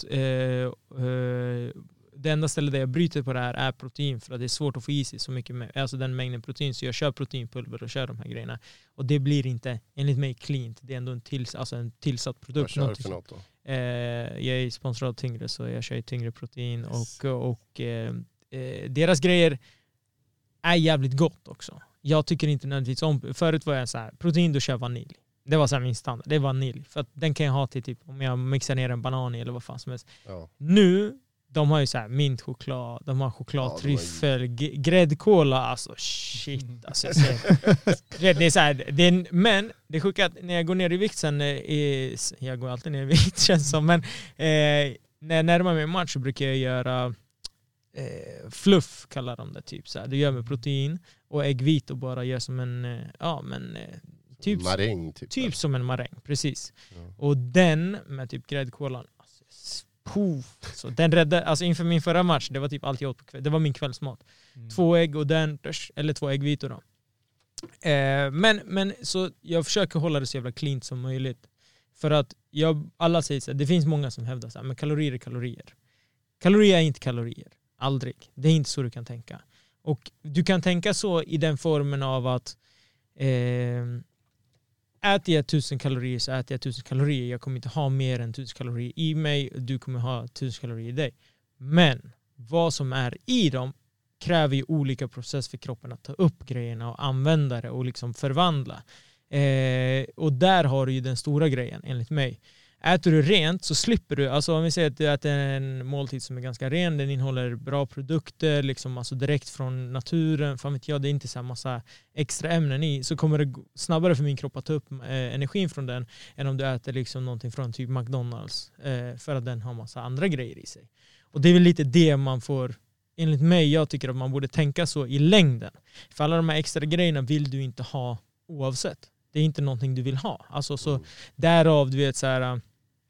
S7: Det enda stället där jag bryter på det här är protein, för att det är svårt att få i sig så mycket alltså den mängden protein, så jag kör proteinpulver och kör de här grejerna, och det blir inte enligt mig cleant. Det är ändå en tillsatt produkt.
S6: Vad kör du för något då?
S7: Jag är sponsrad av Tyngre, så jag kör Tyngre protein och deras grejer är jävligt gott också. Jag tycker inte nödvändigtvis om... Förut var jag så här, protein då kör jag vanilj. Det var så här min standard. Det är vanilj. För att den kan jag ha till typ om jag mixar ner en banan i eller vad fan som helst. Ja. Nu, de har ju så här mintchoklad, de har chokladtryffel, gräddkola, alltså shit. Alltså, det är så här, men det är sjukt att när jag går ner i vikt sen, jag går alltid ner i vikt känns som, men när jag närmar mig en match så brukar jag göra fluff kallar de det typ så här. Det gör med protein och äggvit och bara gör som en typ
S6: maräng
S7: typ som en maräng, precis. Ja. Och den med typ gräddkolan, alltså, så den räddade, alltså inför min förra match, det var typ allt jag åt på kväll, det var min kvällsmat. 2 ägg och den, eller 2 äggvitor då. Men så jag försöker hålla det så jävla clean som möjligt. För att alla säger så här, det finns många som hävdar så här, men kalorier är kalorier. Kalorier är inte kalorier. Aldrig. Det är inte så du kan tänka. Och du kan tänka så i den formen av att äter jag 1000 kalorier så äter jag 1000 kalorier. Jag kommer inte ha mer än 1000 kalorier i mig. Du kommer ha 1000 kalorier i dig. Men vad som är i dem kräver ju olika process för kroppen att ta upp grejerna och använda det och liksom förvandla. Och där har du ju den stora grejen enligt mig. Äter du rent så slipper du, alltså om vi säger att du äter en måltid som är ganska ren, den innehåller bra produkter liksom, alltså direkt från naturen, fan vet jag, det är inte så här massa extra ämnen i, så kommer det snabbare för min kropp att ta upp energin från den än om du äter liksom någonting från typ McDonalds, för att den har massa andra grejer i sig. Och det är väl lite det man får, enligt mig, jag tycker att man borde tänka så i längden. För alla de här extra grejerna vill du inte ha oavsett. Det är inte någonting du vill ha. Alltså så därav, du vet så här,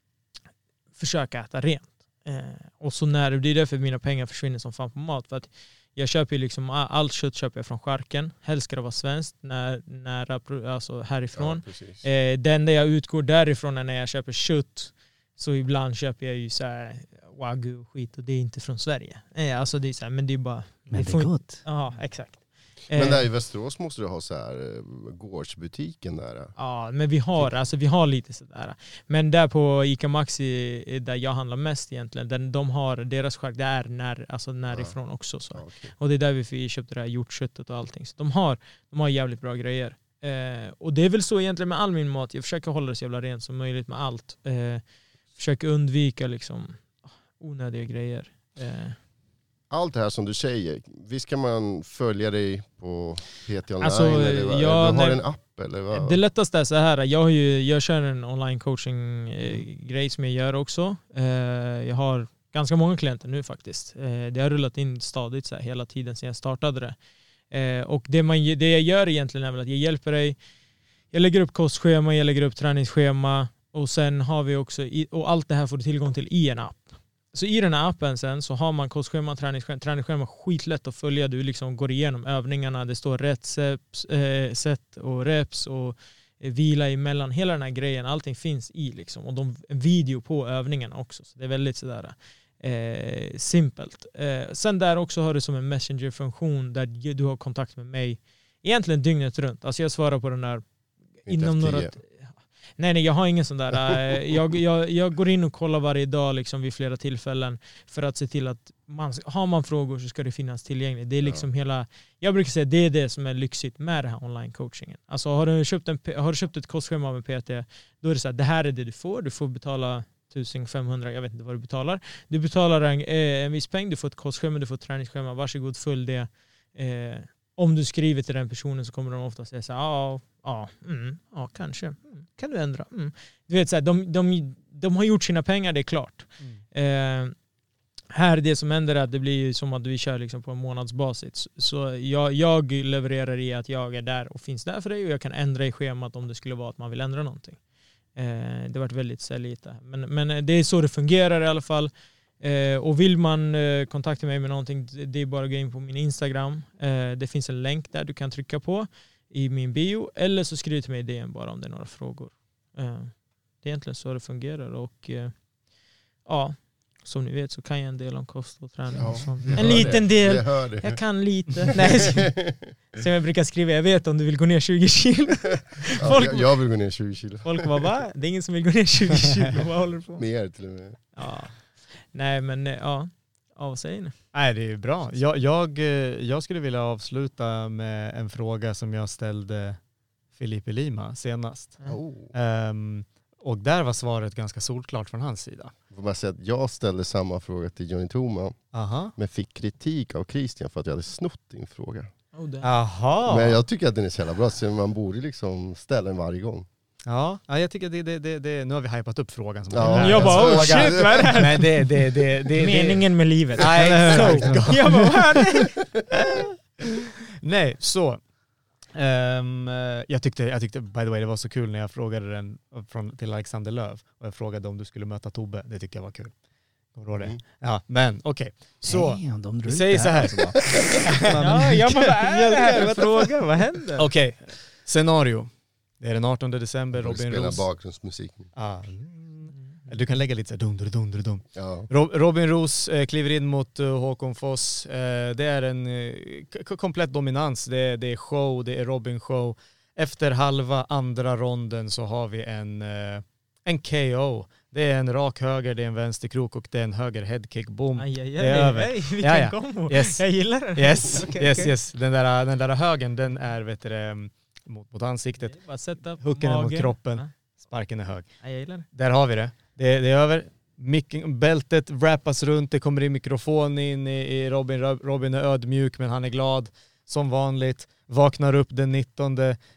S7: försöka äta rent. Och så när det är därför mina pengar försvinner som fan på mat. För att jag köper ju liksom, allt kött köper jag från Charken. Helst ska det vara svenskt, nära, alltså härifrån. Ja, den där jag utgår därifrån är när jag köper kött. Så ibland köper jag ju så här wagyu och skit och det är inte från Sverige. Alltså det är så här, men det är bara...
S8: Men det är gott.
S7: Ja, exakt.
S6: Men där i Västerås måste du ha så här gårdsbutiken där.
S7: Ja, men vi har lite sådär. Men där på Ica Maxi där jag handlar mest egentligen, de har deras chark, det är närifrån också så. Okay. Och det är där vi köpte det här hjortköttet och allting. Så de har jävligt bra grejer. Och det är väl så egentligen med all min mat. Jag försöker hålla det så jävla rent som möjligt med allt. Försöker undvika liksom onödiga grejer.
S6: Allt det här som du säger, visst kan man följa dig på PT Online?
S7: Alltså,
S6: eller vad? Du har en app eller vad?
S7: Det lättaste är så här, jag kör en online coaching grej som jag gör också. Jag har ganska många klienter nu faktiskt. Det har rullat in stadigt så här, hela tiden sedan jag startade det. Och det jag gör egentligen är väl att jag hjälper dig. Jag lägger upp kostschema, jag lägger upp träningsschema och sen har vi också, och allt det här får du tillgång till i en app. Så i den här appen sen så har man kostschema, träningsschema skitlätt att följa. Du liksom går igenom övningarna. Det står rätt set och reps och vila emellan. Hela den här grejen, allting finns i liksom. Och en video på övningarna också. Så det är väldigt sådär simpelt. Sen där också har du som en messenger-funktion där du har kontakt med mig egentligen dygnet runt. Alltså jag svarar på den där inom några... Nej, jag har ingen sån där. Jag går in och kollar varje dag liksom vid flera tillfällen för att se till att har man frågor så ska det finnas tillgängligt. Det är liksom jag brukar säga det är det som är lyxigt med det här online-coachingen. Alltså har du köpt ett kostschema med PT, då är det så här, det här är det du får betala 1500, jag vet inte vad du betalar. Du betalar en viss peng, du får ett kostschema, du får ett träningsschema, varsågod följ det. Om du skriver till den personen så kommer de ofta säga så här, ja, kanske. Kan du ändra? Du vet så här, de har gjort sina pengar, det är klart. Här det som händer är att det blir ju som att vi kör liksom på en månadsbasis. Så jag levererar i att jag är där och finns där för dig och jag kan ändra i schemat om det skulle vara att man vill ändra någonting. Det har varit väldigt sälligt. Men det är så det fungerar i alla fall. Och vill man kontakta mig med någonting, det är bara att gå in på min Instagram. Det finns en länk där du kan trycka på i min bio, eller så skriv till mig i DM bara om det är några frågor. Det är egentligen så det fungerar och ja, som ni vet så kan jag en del om kost och träning. Ja, en liten del. Jag kan lite. Nej, så jag brukar skriva, jag vet om du vill gå ner 20 kilo.
S6: Jag vill gå ner 20 kilo.
S7: Folk bara, va? Det är ingen som vill gå ner 20 kilo. Vad håller du på?
S6: Mer till och med.
S7: Ja. Nej men ja. vad säger ni?
S5: Nej, det är bra. Jag skulle vilja avsluta med en fråga som jag ställde Felipe Lima senast. Och där var svaret ganska solklart från hans sida.
S6: Får man säga att jag ställde samma fråga till Johnny Toma. Men fick kritik av Christian för att jag hade snott din fråga.
S5: Aha.
S6: Men jag tycker att den är så jävla bra, så man borde liksom ställa den varje gång.
S5: Ja, jag tycker det nu har vi hypat upp frågan. Som
S7: jag bara, oh shit, vad är det här?
S5: Men det
S7: meningen med livet.
S5: Nej,
S7: jag bara,
S5: nej, så. Jag tyckte by the way det var så kul när jag frågade den till Alexander Löv och jag frågade om du skulle möta Tobbe. Det tyckte jag var kul. Ja, men okej. Så vi säger så här.
S7: Jag bara, är det här fråga? Vad händer?
S5: Okej. Scenario. Det är den 18 december. Robin
S6: Roos.
S5: Roos.
S6: Bakgrundsmusik.
S5: Du kan lägga lite så här dum.
S6: Ja.
S5: Robin Roos kliver in mot Håkon Foss. Det är en komplett dominans. Det är show, det är Robin show. Efter halva andra ronden så har vi en KO. Det är en rak höger, det är en vänsterkrok och det är en höger headkick. Boom. Det är över.
S7: Vilken kombo.
S5: Yes.
S7: Jag gillar den.
S5: Yes. Den där högern, den är mot ansiktet. Hooken är mot kroppen. Sparken är hög.
S7: Jag gillar det.
S5: Där har vi det. Det är över. Bältet wrappas runt. Det kommer in mikrofon in i Robin. Robin är ödmjuk men han är glad. Som vanligt. Vaknar upp den 19.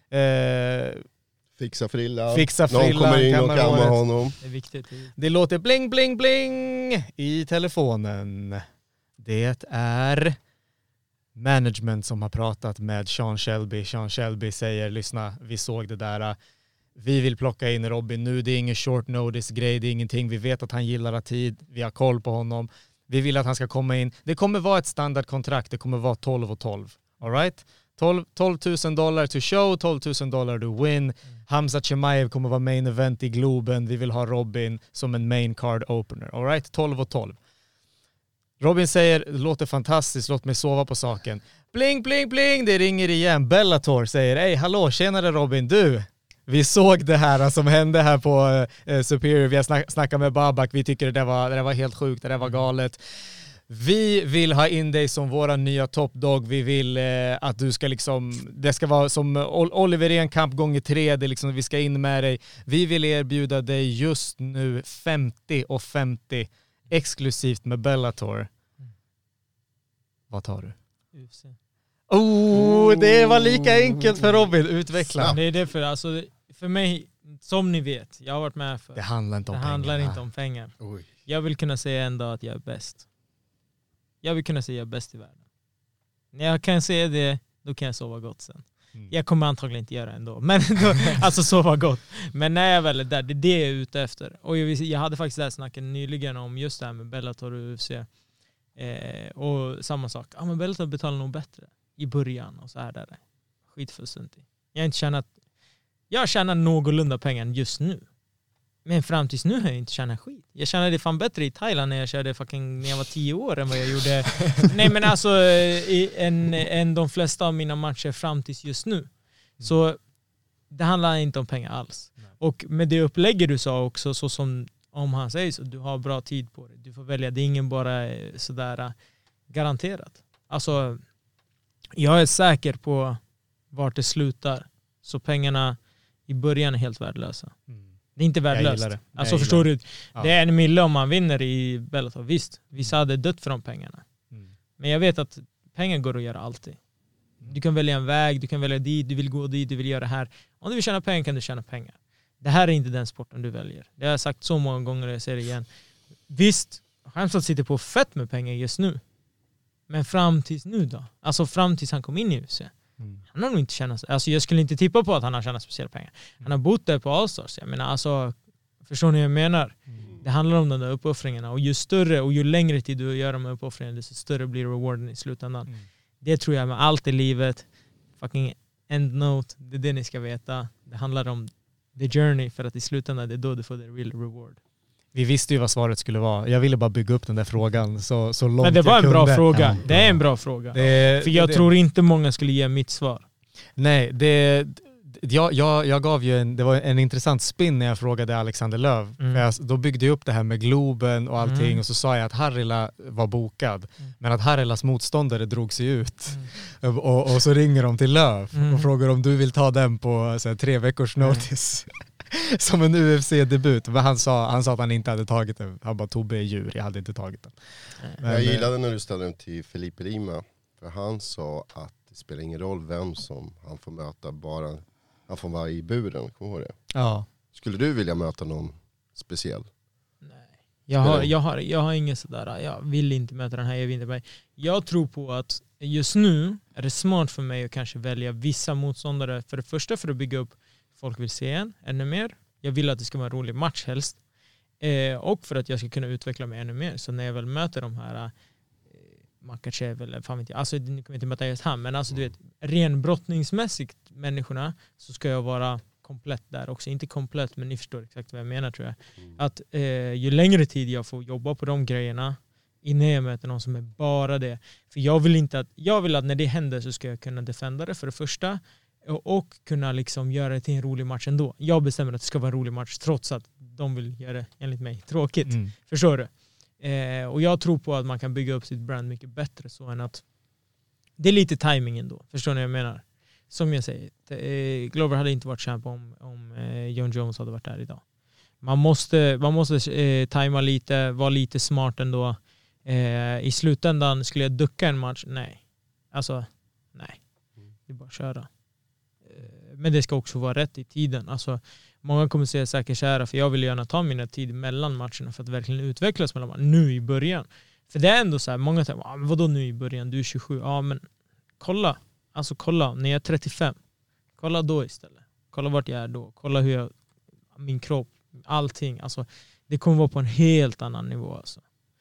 S6: Fixa frillan.
S5: Någon
S6: kommer in och kammar honom.
S7: Det är viktigt.
S5: Det låter bling bling bling i telefonen. Det är management som har pratat med Sean Shelby. Sean Shelby säger, lyssna, vi såg det där. Vi vill plocka in Robin nu. Det är ingen short notice grej, det är ingenting. Vi vet att han gillar tid. Vi har koll på honom. Vi vill att han ska komma in. Det kommer vara ett standardkontrakt. Det kommer vara 12-12. All right? $12,000 to show, $12,000 to win. Hamza Chimaev kommer vara main event i Globen. Vi vill ha Robin som en main card opener. All right? 12-12. Robin säger, det låter fantastiskt, låt mig sova på saken. Bling, bling, bling, det ringer igen. Bellator säger, hej, hallå, tjenare Robin, du. Vi såg det här som hände här på Superior. Vi har snackat med Babak, vi tycker det var helt sjukt, det var galet. Vi vill ha in dig som våra nya top dog. Vi vill att du ska det ska vara som Oliver Enkamp gånger 3. Det liksom, vi ska in med dig. Vi vill erbjuda dig just nu 50-50 exklusivt med Bellator. Vad tar du?
S7: UFC.
S5: Det var lika enkelt för Robin. Utveckla.
S7: Det är det för mig, som ni vet, jag har varit med för.
S5: Det handlar inte om pengar.
S6: Oj.
S7: Jag vill kunna säga en dag att jag är bäst. Jag vill kunna säga jag är bäst i världen. När jag kan säga det, då kan jag sova gott sen. Jag kommer antagligen inte göra det ändå. Men alltså sova gott. Men när jag väl är där, det är det jag är ute efter. Och jag hade faktiskt det här snacket nyligen om just det här med Bellator och UFC. Och samma sak. Ja, men Bellator betalar nog bättre i början och så här där. Skitfullständigt. Jag tjänar någorlunda pengar just nu. Men fram tills nu har jag inte tjänat skit. Jag tjänade fan bättre i Thailand när jag körde när jag var 10 år än vad jag gjorde. Nej men alltså än de flesta av mina matcher fram tills just nu. Så det handlar inte om pengar alls. Och med det upplägget du sa också, så som om han säger så, du har bra tid på det. Du får välja, det är ingen bara sådär garanterat. Alltså jag är säker på vart det slutar. Så pengarna i början är helt värdelösa. Det är inte värdelöst. Alltså förstår du? Det är 1 mille om man vinner i Bellator. Visst, vissa hade dött för de pengarna. Men jag vet att pengar går att göra alltid. Du kan välja en väg, du kan välja dit, du vill gå dit, du vill göra det här. Om du vill tjäna pengar kan du tjäna pengar. Det här är inte den sporten du väljer. Det har jag sagt så många gånger och jag säger det igen. Visst, Hamzat sitter på fett med pengar just nu. Men fram tills nu då? Alltså fram tills han kom in i UFC. Han har nog inte tjänat, alltså jag skulle inte tippa på att han har tjänat speciella pengar. Han har bott där på Allstars. Jag menar, alltså, förstår ni vad jag menar? Det handlar om de där uppoffringarna. Och ju större och ju längre tid du gör de här uppoffringarna, desto större blir rewarden i slutändan. Det tror jag med allt i livet. Fucking end note. Det är det ni ska veta. Det handlar om the journey, för att i slutändan det är då du får the real reward.
S5: Vi visste ju vad svaret skulle vara. Jag ville bara bygga upp den där frågan så långt.
S7: Men det var
S5: en
S7: bra fråga. Det är en bra fråga. För jag tror inte många skulle ge mitt svar.
S5: Nej, Jag gav ju det var en intressant spin när jag frågade Alexander Löv. Då byggde jag upp det här med Globen och allting och så sa jag att Harila var bokad. Men att Harilas motståndare drog sig ut. Och så ringer de till Löv och frågar om du vill ta den på 3 veckors notice. Som en UFC-debut. Men han sa att han inte hade tagit den. Han bara, Tobbe är djur, jag hade inte tagit den.
S6: Jag gillade när du ställde den till Felipe Lima. För han sa att det spelar ingen roll vem som han får möta, bara han får vara i buren. Kommer du ihåg det?
S5: Ja.
S6: Skulle du vilja möta någon speciell?
S7: Nej. Jag har inget sådär, jag vill inte möta den här, jag vill inte. Jag tror på att just nu är det smart för mig att kanske välja vissa motståndare. För det första för att bygga upp, folk vill se en ännu mer. Jag vill att det ska vara en rolig match helst. Och för att jag ska kunna utveckla mig ännu mer. Så när jag väl möter de här Makachev eller fan vet jag, alltså ni kommer inte möta just han, men alltså du vet, ren brottningsmässigt människorna så ska jag vara komplett där också. Inte komplett, men ni förstår exakt vad jag menar tror jag. Att ju längre tid jag får jobba på de grejerna innan jag möter någon som är bara det. För jag vill att när det händer så ska jag kunna defenda det för det första och kunna liksom göra det till en rolig match ändå. Jag bestämmer att det ska vara en rolig match trots att de vill göra det enligt mig tråkigt. Förstår du? Och jag tror på att man kan bygga upp sitt brand mycket bättre så än att det är lite timing ändå. Förstår ni vad jag menar? Som jag säger, Glover hade inte varit champ om John Jones hade varit där idag. Man måste tajma lite, vara lite smart ändå. I slutändan skulle jag ducka en match? Nej. Alltså, nej. Det är bara att köra. Men det ska också vara rätt i tiden. Alltså, många kommer säga säkert kära, för jag vill gärna ta mina tid mellan matcherna för att verkligen utvecklas mellan matcherna. Nu i början. För det är ändå så här, många tänker, vadå nu i början? Du är 27. Ja, men kolla. Alltså kolla, när jag är 35. Kolla då istället. Kolla vart jag är då. Kolla hur min kropp, allting. Alltså, det kommer vara på en helt annan nivå. Alltså.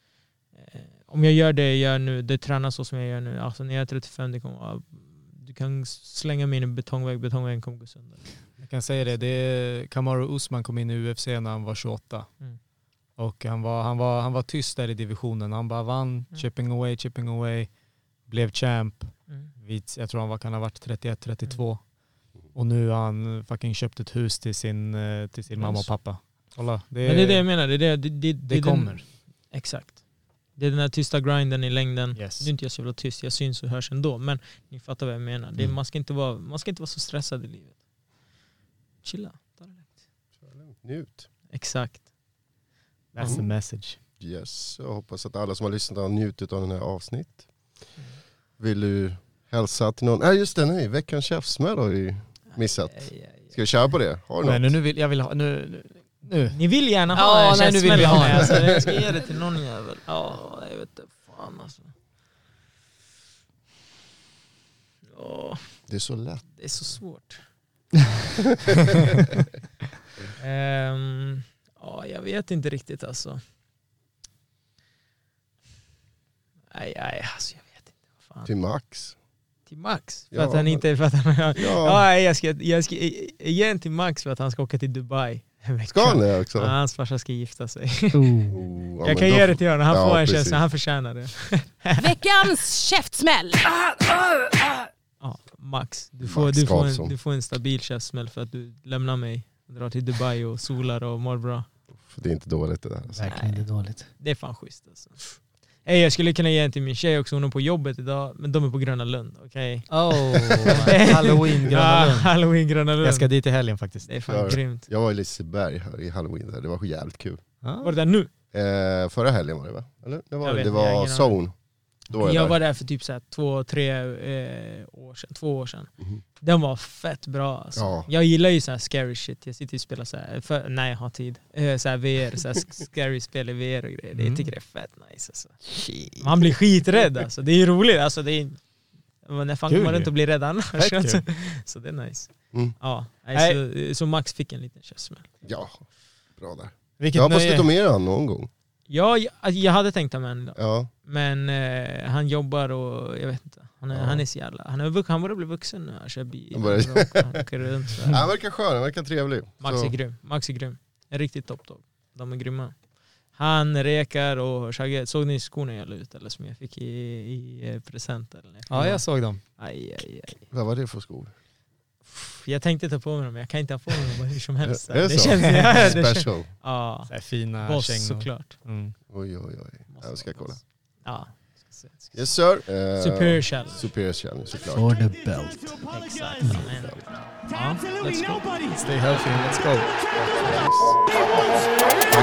S7: Om jag gör det jag gör nu, det tränar så som jag gör nu. Alltså när jag är 35, det kommer vara, du kan slänga mig in i betongväggen kommer gå sönder.
S5: Jag kan säga det Kamaru Usman kom in i UFC när han var 28. Och han var tyst där i divisionen. Han bara vann, chipping away, blev champ. Jag tror kan ha varit 31-32. Och nu har han fucking köpt ett hus till sin mamma och pappa. Kolla,
S7: men det är det jag menar.
S5: Det kommer.
S7: Exakt. Det är den här tysta grinden i längden.
S5: Yes.
S7: Nu är inte jag så jävla tyst, jag syns och hörs ändå. Men ni fattar vad jag menar. Man ska inte vara så stressad i livet. Chilla, ta det lugnt.
S6: Njut.
S7: Exakt.
S5: That's the message.
S6: Yes, jag hoppas att alla som har lyssnat har njutit av den här avsnitt. Vill du hälsa till någon? Nej just det, nej, veckans käftsmäll har vi missat. Ska vi köra på det? Har du något?
S5: Men nu vill ha nu.
S7: Ni vill gärna ha en käftsmäll.
S5: Nu vill vi ha en.
S7: Alltså, jag ska ge det till någon jävel. Ja, jag vet inte fan alltså.
S6: Det är så lätt.
S7: Det är så svårt. Jag vet inte riktigt alltså. Nej, alltså jag vet inte. Vad fan.
S6: Till Max.
S7: Till Max? För att han inte... För att han, jag ska ge en till Max för att han ska åka till Dubai.
S6: Ska han det också?
S7: Ja, hans farsa ska gifta sig.
S6: Ja,
S7: jag kan ge det till honom. Han får en käftsmäll. Han förtjänar det.
S8: Veckans käftsmäll!
S7: Ja, Max. Du får en stabil käftsmäll för att du lämnar mig. Drar till Dubai och solar och mår bra.
S6: För det är inte dåligt det där. Alltså.
S5: Verkligen inte dåligt.
S7: Det är fan schysst alltså. Jag skulle kunna ge en till min tjej också, hon är på jobbet idag, men de är på Gröna Lund, okej?
S5: Halloween Gröna Lund.
S7: Halloween Gröna Lund.
S5: Jag ska dit i helgen faktiskt.
S7: Det är fan grymt.
S6: Jag var i Liseberg här i Halloween där. Det var jävligt kul.
S7: Var det där nu?
S6: Förra helgen var det va? Eller? Det var Zone.
S7: Jag var där för typ 2 år sedan. Den var fett bra alltså. Ja. Jag gillar ju så här scary shit. Jag sitter och spelar så här när jag har tid. Så här VR, så här scary spel i VR och grejer. Jag tycker det är fett nice alltså. Man blir skiträdd alltså. Det är roligt alltså. Det är när fan kommer man inte att bli rädd annars. Så det är nice. Ja, så Max fick en liten käftsmäll.
S6: Ja, bra där.
S5: Jag
S6: hoppas du tar med han någon gång.
S7: Ja, jag hade tänkt om en.
S6: Ja.
S7: Men han jobbar och jag vet inte. Han är så jävla... Han börjar bli vuxen nu. Han kör bil. Han åker runt.
S6: Han verkar skön, han verkar trevlig.
S7: Max är grym. En riktigt toppdog. De är grymma. Han, Rekar och Shagge. Såg ni skorna jag la ut? Eller som jag fick i present? Eller?
S5: Ja, jag såg dem.
S7: Aj.
S6: Vad var det för skor?
S7: Jag tänkte ta på mig dem, men jag kan inte ha på mig dem hur som helst.
S6: Är det så?
S7: känns
S6: Special.
S7: Ja.
S5: Så här fina
S7: Boss
S5: kängor.
S7: såklart.
S6: Oj. Jag ska kolla.
S7: Ja.
S6: Yes sir.
S7: Superior Challenge.
S6: Superior Challenge såklart.
S5: For the belt.
S7: Exakt.
S1: To
S7: Ja,
S1: absolutely
S7: let's go.
S1: nobody.
S5: Stay healthy and let's go.
S6: Nice.